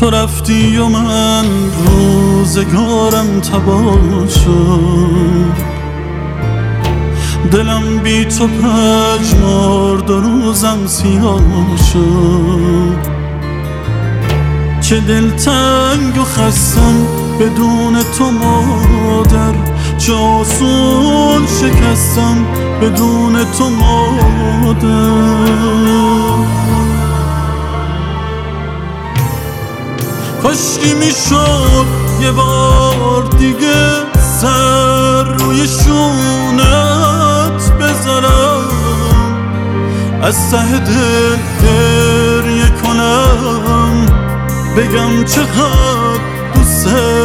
تو رفتی و من روزگارم تباه شد، دلم بی تو پژمرد و روزم سیاه شد. چه دلتنگ و خستم بدون تو مادر، چه آسون شکستم بدون تو مادر. کاشکی میشد یه بار دیگه سر روی شونت بذارم، از ته دل گریه کنم، بگم چقدر دوست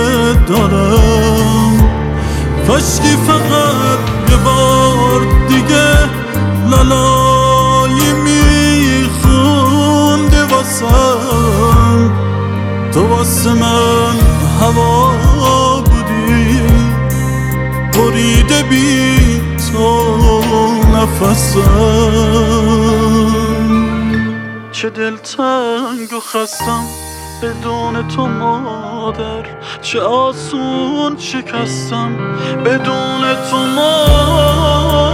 دارم. کاشکی فقط یه بار دیگه لالایی میخونده واسم، تو واسه من هوا بودی، بریده بی تو نفسم. چه دلتنگ و خستم بدون تو مادر، چه آسون شکستم بدون تو مادر.